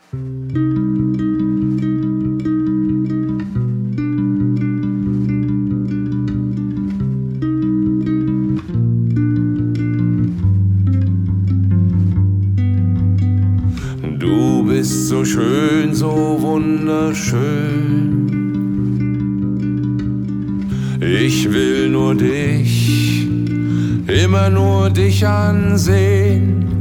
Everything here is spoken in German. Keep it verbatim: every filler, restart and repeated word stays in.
Du bist so schön, so wunderschön. Ich will nur dich, immer nur dich ansehen.